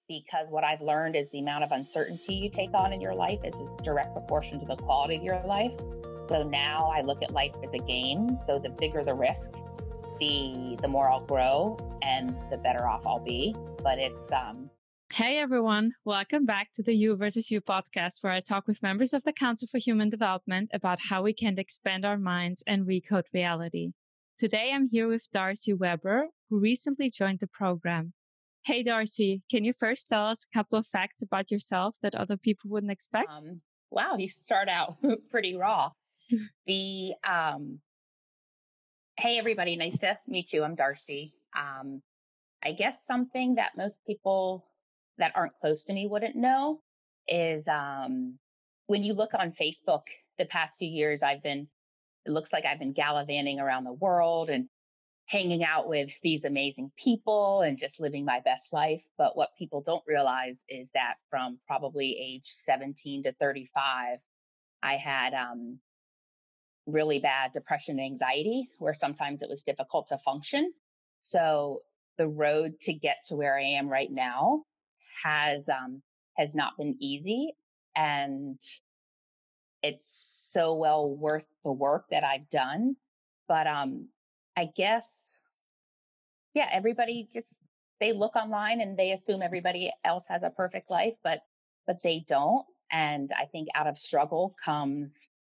because what I've learned is the amount of uncertainty you take on in your life is a direct proportion to the quality of your life. So now I look at life as a game. So the bigger the risk, the more I'll grow and the better off I'll be. But it's Hey everyone, welcome back to the You versus You podcast, where I talk with members of the Council for Human Development about how we can expand our minds and recode reality. Today I'm here with Darcy Weber, who recently joined the program. Hey Darcy, can you first tell us a couple of facts about yourself that other people wouldn't expect? Wow, you start out pretty raw. Hey everybody, nice to meet you. I'm Darcy. I guess something that most people that aren't close to me wouldn't know is when you look on Facebook the past few years, it looks like I've been gallivanting around the world and hanging out with these amazing people and just living my best life. But what people don't realize is that from probably age 17 to 35, I had really bad depression and anxiety, where sometimes it was difficult to function. So the road to get to where I am right now has not been easy, and it's so well worth the work that I've done. But I guess, yeah, everybody they look online and they assume everybody else has a perfect life, but they don't. And I think out of struggle comes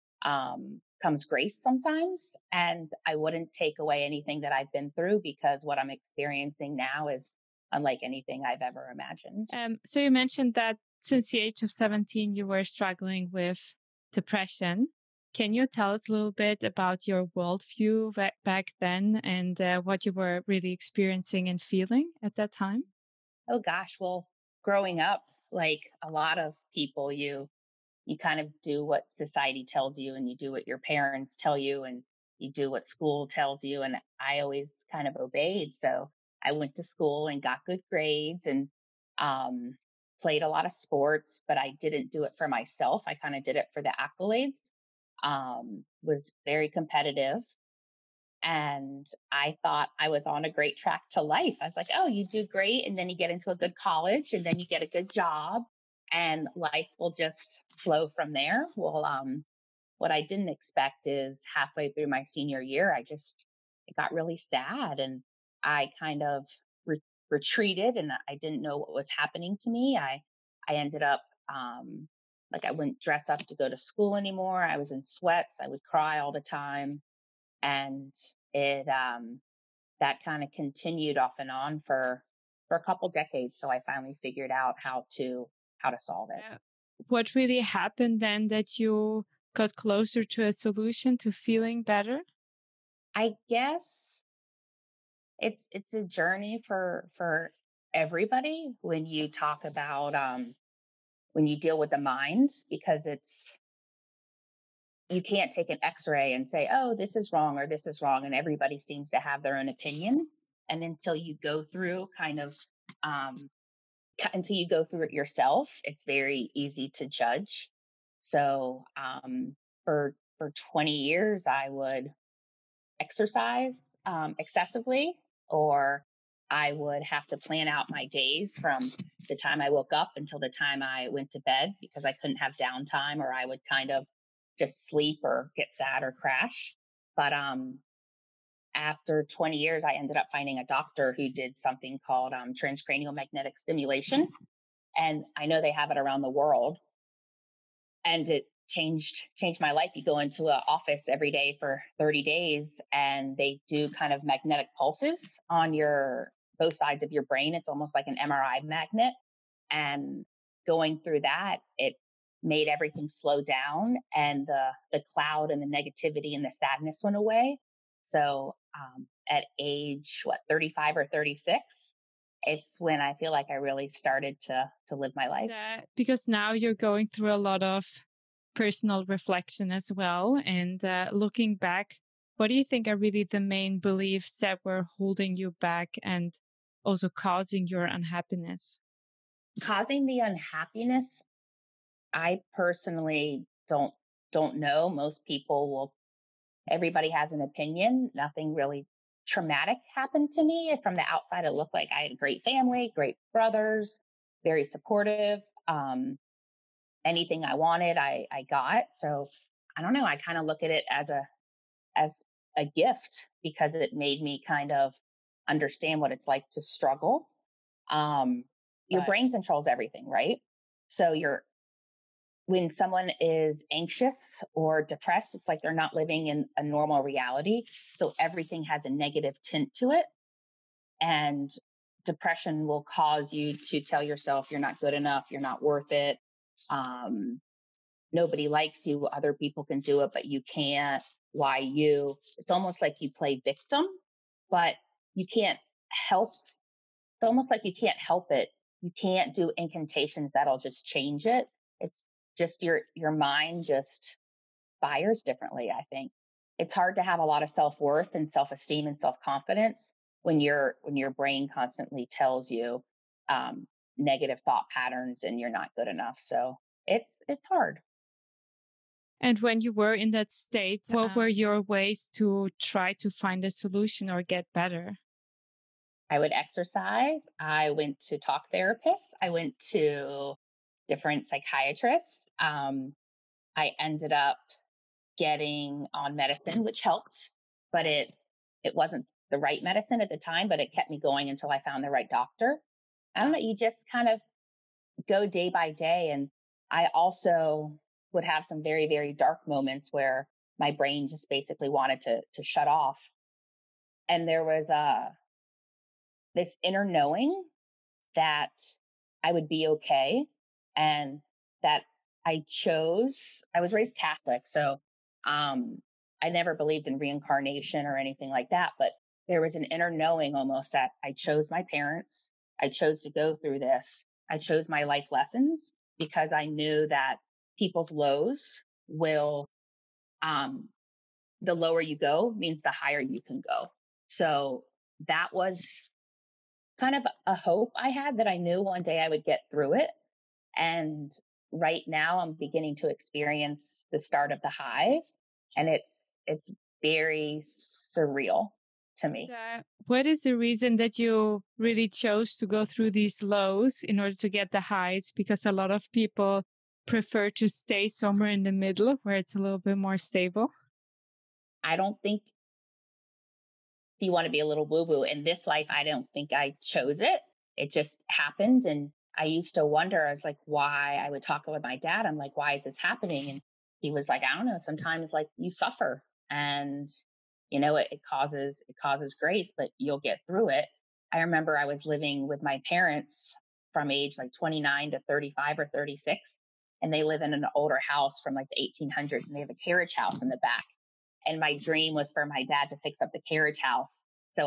grace sometimes. And I wouldn't take away anything that I've been through, because what I'm experiencing now is unlike anything I've ever imagined. So you mentioned that since the age of 17, you were struggling with depression. Can you tell us a little bit about your worldview back then and what you were really experiencing and feeling at that time? Oh gosh, well, growing up, like a lot of people, you kind of do what society tells you, and you do what your parents tell you, and you do what school tells you. And I always kind of obeyed. So I went to school and got good grades and played a lot of sports, but I didn't do it for myself. I kind of did it for the accolades. Was very competitive. And I thought I was on a great track to life. I was like, oh, you do great. And then you get into a good college, and then you get a good job, and life will just flow from there. Well, what I didn't expect is halfway through my senior year, it got really sad, and I kind of retreated, and I didn't know what was happening to me. I ended up, like, I wouldn't dress up to go to school anymore. I was in sweats. I would cry all the time. And it that kind of continued off and on for a couple decades. So I finally figured out how to solve it. What really happened then that you got closer to a solution, to feeling better? I guess it's a journey for everybody when you talk about when you deal with the mind, because you can't take an x-ray and say, oh, this is wrong or this is wrong. And everybody seems to have their own opinion. And until you go through until you go through it yourself, it's very easy to judge. So for 20 years, I would exercise excessively, or I would have to plan out my days from the time I woke up until the time I went to bed, because I couldn't have downtime, or I would kind of just sleep or get sad or crash. But after 20 years, I ended up finding a doctor who did something called transcranial magnetic stimulation. And I know they have it around the world. And it changed my life. You go into an office every day for 30 days, and they do kind of magnetic pulses on both sides of your brain. It's almost like an MRI magnet. And going through that, it made everything slow down, and the cloud and the negativity and the sadness went away. So at age 35 or 36, it's when I feel like I really started to live my life. Because now you're going through a lot of personal reflection as well, and looking back, what do you think are really the main beliefs that were holding you back and also causing your unhappiness? Causing the unhappiness, I personally don't know. Most people everybody has an opinion. Nothing really traumatic happened to me. From the outside, it looked like I had a great family, great brothers, very supportive. Anything I wanted, I got. So I don't know. I kind of look at it as a gift because it made me kind of understand what it's like to struggle. Um, your brain controls everything, right? So you're when someone is anxious or depressed, it's like they're not living in a normal reality. So everything has a negative tint to it. And depression will cause you to tell yourself you're not good enough, you're not worth it. Um, Nobody likes you, other people can do it, but you can't. Why you? It's almost like you play victim, but you can't help. It's almost like you can't help it. You can't do incantations that'll just change it. It's just your mind just fires differently, I think. It's hard to have a lot of self-worth and self-esteem and self-confidence when your brain constantly tells you um, negative thought patterns and you're not good enough. So it's hard. And when you were in that state, what were your ways to try to find a solution or get better? I would exercise. I went to talk therapists. I went to different psychiatrists. I ended up getting on medicine, which helped, but it wasn't the right medicine at the time, but it kept me going until I found the right doctor. I don't know. You just kind of go day by day, and I also would have some very very dark moments where my brain just basically wanted to shut off, and there was this inner knowing that I would be okay and that I was raised Catholic. So I never believed in reincarnation or anything like that. But there was an inner knowing almost that I chose my parents. I chose to go through this. I chose my life lessons because I knew that people's lows will, um, the lower you go means the higher you can go. So that was kind of a hope I had that I knew one day I would get through it. And right now I'm beginning to experience the start of the highs, and it's very surreal to me. What is the reason that you really chose to go through these lows in order to get the highs? Because a lot of people prefer to stay somewhere in the middle where it's a little bit more stable. I don't think if you want to be a little woo woo in this life, I don't think I chose it. It just happened. And I used to wonder, I was like, why I would talk with my dad. I'm like, why is this happening? And he was like, I don't know. Sometimes like you suffer and it causes grace, but you'll get through it. I remember I was living with my parents from age like 29 to 35 or 36. And they live in an older house from like the 1800s, and they have a carriage house in the back. And my dream was for my dad to fix up the carriage house so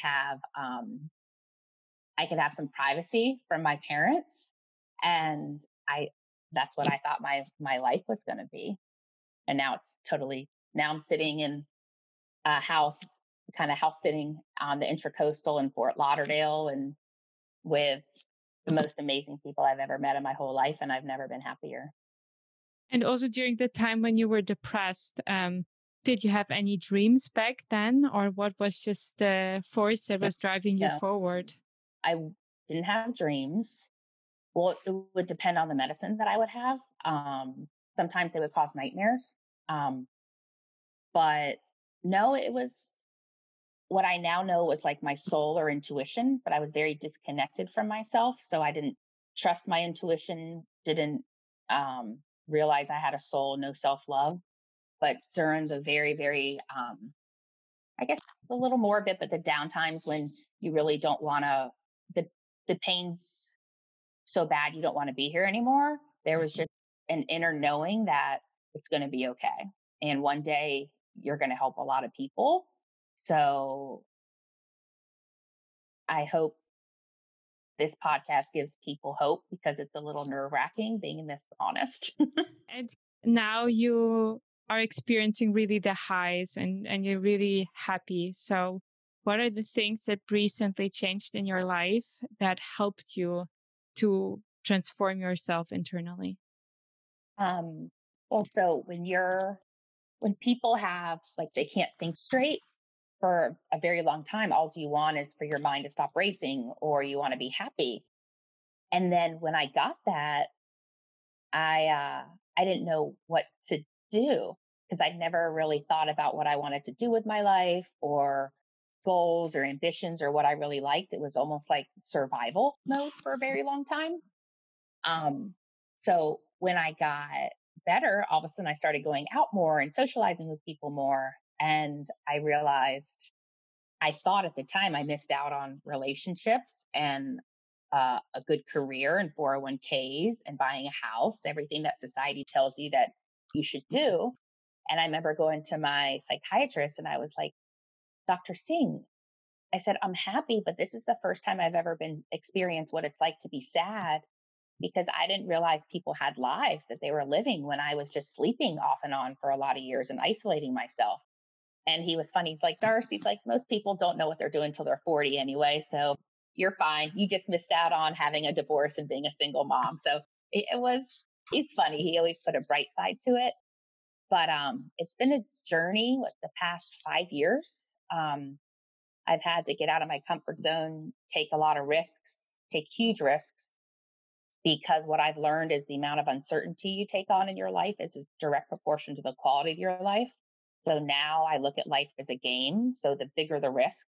I could have some privacy from my parents. And I that's what I thought my life was going to be. And now it's totally now I'm sitting in a house, kind of house sitting on the Intracoastal in Fort Lauderdale, and with the most amazing people I've ever met in my whole life, and I've never been happier. And also during the time when you were depressed, did you have any dreams back then, or what was just the force that was driving you No, forward? I didn't have dreams. Well, it would depend on the medicine that I would have. Sometimes they would cause nightmares. Um, but no, it was what I now know was like my soul or intuition, but I was very disconnected from myself. So I didn't trust my intuition, didn't realize I had a soul, no self love. But during the very, very, I guess it's a little morbid, but the downtimes when you really don't want to, the, the pain's so bad you don't want to be here anymore. There was just an inner knowing that it's going to be okay. And one day you're going to help a lot of people. So I hope this podcast gives people hope because it's a little nerve wracking being this honest. And now you are experiencing really the highs and you're really happy. So, what are the things that recently changed in your life that helped you to transform yourself internally? um, Also, when people have like they can't think straight for a very long time, all you want is for your mind to stop racing or you want to be happy. And then when I got that, I didn't know what to do because I'd never really thought about what I wanted to do with my life or goals or ambitions or what I really liked. It was almost like survival mode for a very long time. Um, so when I got better, all of a sudden I started going out more and socializing with people more. And I realized I thought at the time I missed out on relationships and a good career and 401ks and buying a house, everything that society tells you that you should do. And I remember going to my psychiatrist and I was like, Dr. Singh, I said, I'm happy, but this is the first time I've ever been experienced what it's like to be sad because I didn't realize people had lives that they were living when I was just sleeping off and on for a lot of years and isolating myself. And he was funny. He's like, Darcy's like, most people don't know what they're doing until they're 40 anyway. So you're fine. You just missed out on having a divorce and being a single mom. So he's funny. He always put a bright side to it. But it's been a journey with the past 5 years. I've had to get out of my comfort zone, take a lot of risks, take huge risks, because what I've learned is the amount of uncertainty you take on in your life is a direct proportion to the quality of your life. So now I look at life as a game. So the bigger the risk,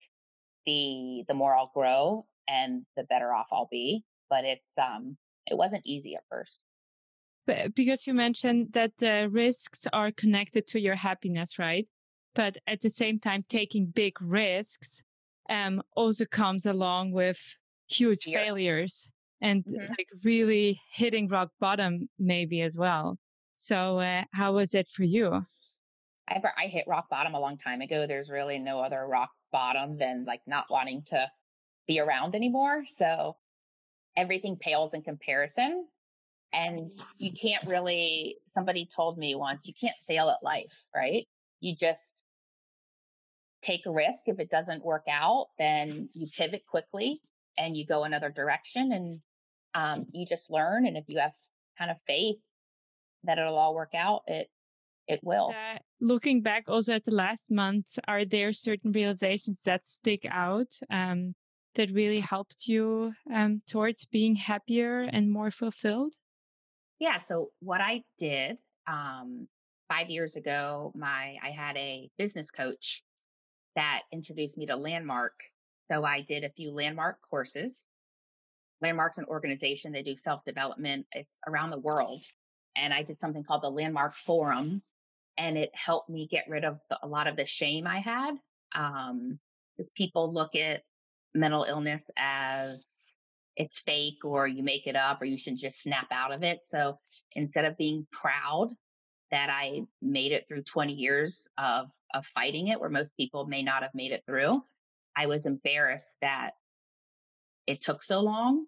the more I'll grow and the better off I'll be. But it wasn't easy at first. But because you mentioned that the risks are connected to your happiness, right? But at the same time, taking big risks also comes along with huge failures and like really hitting rock bottom maybe as well. So how was it for you? I hit rock bottom a long time ago. There's really no other rock bottom than like not wanting to be around anymore. So everything pales in comparison. And you can't really, somebody told me once, you can't fail at life, right? You just take a risk. If it doesn't work out, then you pivot quickly and you go another direction and you just learn. And if you have kind of faith that it'll all work out, it will. Looking back also at the last month, are there certain realizations that stick out that really helped you towards being happier and more fulfilled? Yeah. So what I did 5 years ago, I had a business coach that introduced me to Landmark. So I did a few Landmark courses. Landmark's an organization, they do self development, it's around the world. And I did something called the Landmark Forum, and it helped me get rid of a lot of the shame I had. Because people look at mental illness as it's fake or you make it up or you should just snap out of it. So instead of being proud that I made it through 20 years of fighting it, where most people may not have made it through, I was embarrassed that it took so long.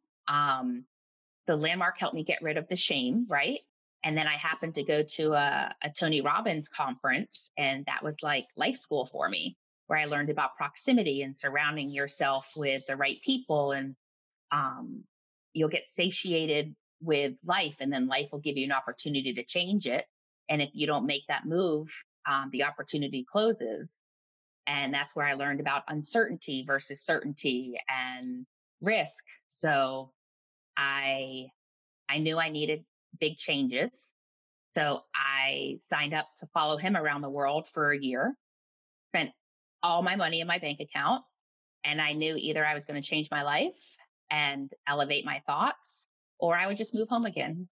The Landmark helped me get rid of the shame, right? And then I happened to go to a Tony Robbins conference, and that was like life school for me, where I learned about proximity and surrounding yourself with the right people. And you'll get satiated with life, and then life will give you an opportunity to change it. And if you don't make that move, the opportunity closes. And that's where I learned about uncertainty versus certainty and risk. So I I knew I needed big changes. So I signed up to follow him around the world for a year, spent all my money in my bank account. And I knew either I was going to change my life and elevate my thoughts, or I would just move home again.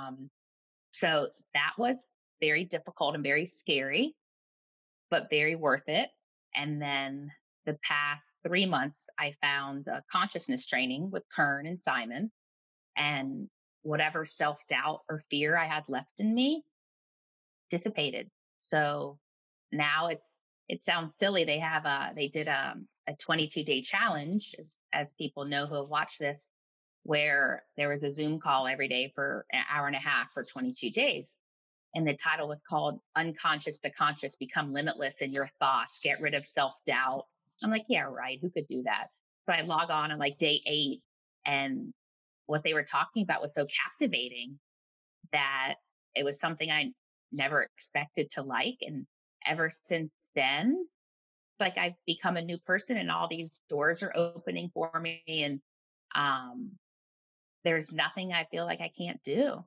So that was very difficult and very scary, but very worth it. And then the past 3 months, I found a consciousness training with Kern and Simon, and whatever self doubt or fear I had left in me dissipated. So now it sounds silly. They did a 22-day challenge, as people know who have watched this, where there was a Zoom call every day for an hour and a half for 22 days. And the title was called Unconscious to Conscious, Become Limitless in Your Thoughts, Get Rid of Self Doubt. I'm like, yeah, right. Who could do that? So I log on like day 8, and what they were talking about was so captivating that it was something I never expected to like. And ever since then, like I've become a new person and all these doors are opening for me. And um, there's nothing I feel like I can't do.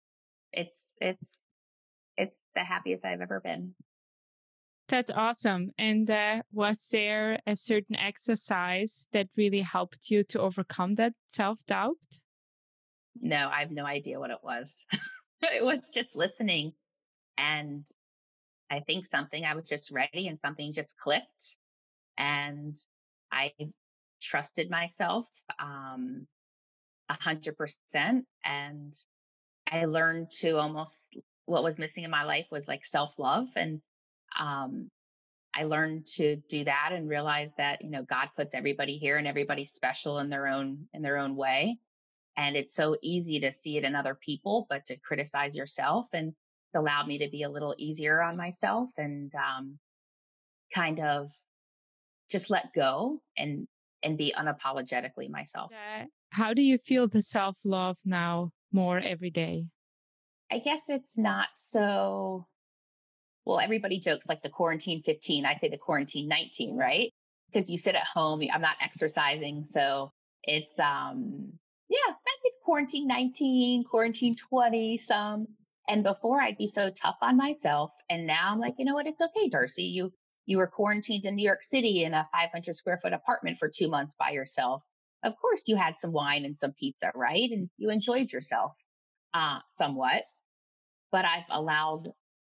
It's the happiest I've ever been. That's awesome. And was there a certain exercise that really helped you to overcome that self-doubt? No, I have no idea what it was. It was just listening. And I think I was just ready and something just clicked. And I trusted myself 100%. And I learned to almost, what was missing in my life was like self love. And um, I learned to do that and realize that, God puts everybody here and everybody's special in their own way. And it's so easy to see it in other people, but to criticize yourself. And it's allowed me to be a little easier on myself and kind of just let go and be unapologetically myself. How do you feel the self-love now more every day? I guess it's not so, well, everybody jokes like the quarantine 15. I say the quarantine 19, right? Because you sit at home, I'm not exercising. So it's, yeah, maybe it's quarantine 19, quarantine 20, some. And before I'd be so tough on myself. And now I'm like, you know what? It's okay, Darcy. You were quarantined in New York City in a 500 square foot apartment for 2 months by yourself. Of course, you had some wine and some pizza, right? And you enjoyed yourself somewhat. But I've allowed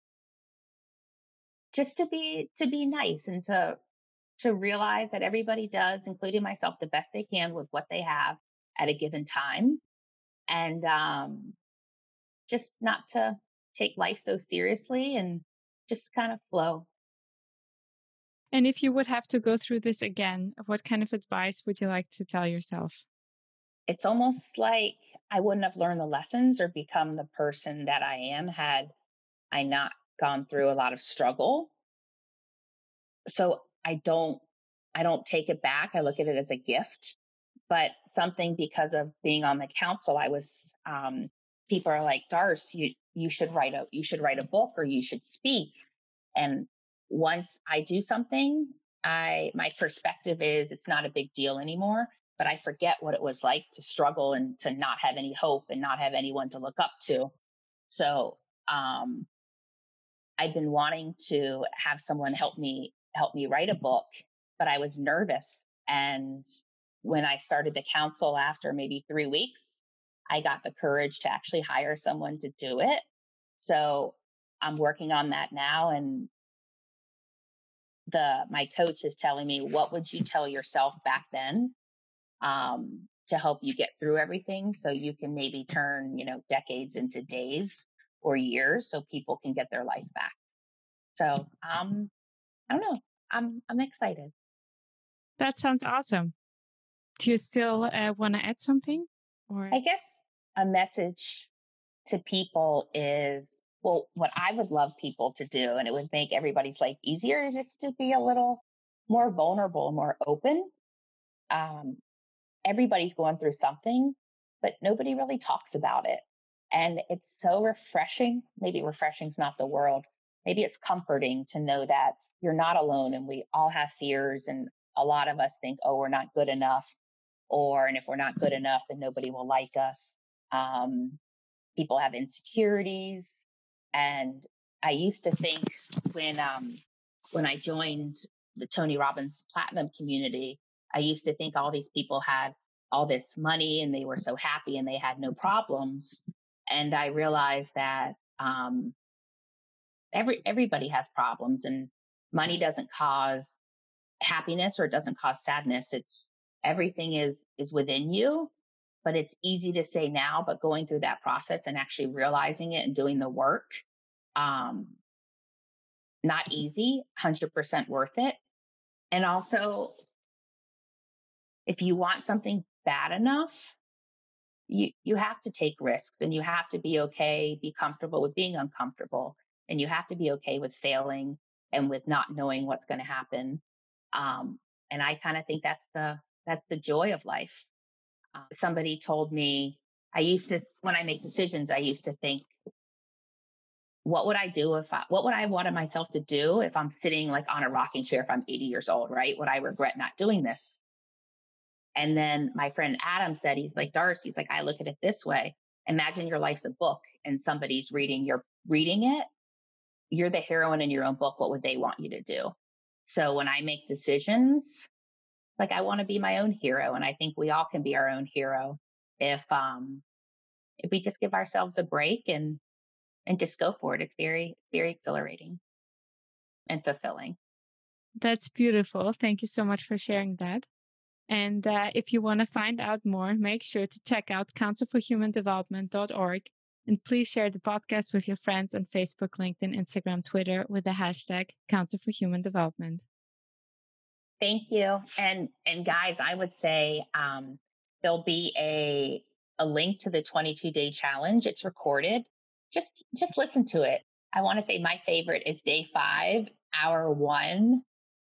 just to be nice and to realize that everybody does, including myself, the best they can with what they have at a given time, and just not to take life so seriously and just kind of flow. And if you would have to go through this again, what kind of advice would you like to tell yourself? It's almost like I wouldn't have learned the lessons or become the person that I am had I not gone through a lot of struggle. So I don't take it back. I look at it as a gift, but something, because of being on the council, I was people are like, Darce, you should write a book or you should speak. And once I do something, my perspective is it's not a big deal anymore. But I forget what it was like to struggle and to not have any hope and not have anyone to look up to. So um, I'd been wanting to have someone help me write a book, but I was nervous. And when I started the council after maybe 3 weeks, I got the courage to actually hire someone to do it. So I'm working on that now. And my coach is telling me, what would you tell yourself back then to help you get through everything so you can maybe turn, decades into days or years so people can get their life back. So I don't know. I'm excited. That sounds awesome. Do you still want to add something? Or I guess a message to people is, well, what I would love people to do, and it would make everybody's life easier, just to be a little more vulnerable, more open. Um, Everybody's going through something, but nobody really talks about it. And it's so refreshing. Maybe refreshing's not the word. Maybe it's comforting to know that you're not alone and we all have fears. And a lot of us think, oh, we're not good enough. And if we're not good enough, then nobody will like us. Um, People have insecurities. And I used to think when I joined the Tony Robbins Platinum community, I used to think all these people had all this money and they were so happy and they had no problems. And I realized that everybody has problems, and money doesn't cause happiness or it doesn't cause sadness. It's everything is within you, but it's easy to say now, but going through that process and actually realizing it and doing the work, um, not easy, 100% worth it. And also, if you want something bad enough, you have to take risks and you have to be okay, be comfortable with being uncomfortable, and you have to be okay with failing and with not knowing what's going to happen. Um, and I kind of think that's the joy of life. Somebody told me, when I make decisions, I used to think, what would I wanted myself to do if I'm sitting like on a rocking chair if I'm 80 years old, right? Would I regret not doing this? And then my friend Adam said, he's like, Darcy, he's like, I look at it this way. Imagine your life's a book and somebody's you're reading it. You're the heroine in your own book. What would they want you to do? So when I make decisions, like I want to be my own hero. And I think we all can be our own hero if we just give ourselves a break and just go for it. It's very, very exhilarating and fulfilling. That's beautiful. Thank you so much for sharing that. And if you want to find out more, make sure to check out councilforhumandevelopment.org. And please share the podcast with your friends on Facebook, LinkedIn, Instagram, Twitter with the hashtag Council for Human Development. Thank you. And guys, I would say there'll be a link to the 22-day challenge. It's recorded. Just listen to it. I want to say my favorite is day 5, hour 1,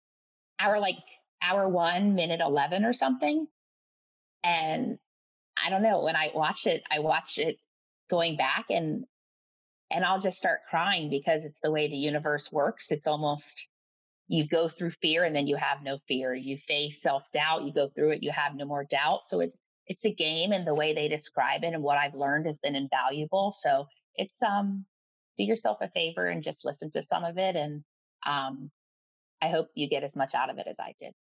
hour 1, minute 11 or something. And I don't know, when I watch it going back and I'll just start crying because it's the way the universe works. It's almost, you go through fear and then you have no fear. You face self-doubt, you go through it, you have no more doubt. So it's a game, and the way they describe it and what I've learned has been invaluable. So it's do yourself a favor and just listen to some of it. And I hope you get as much out of it as I did.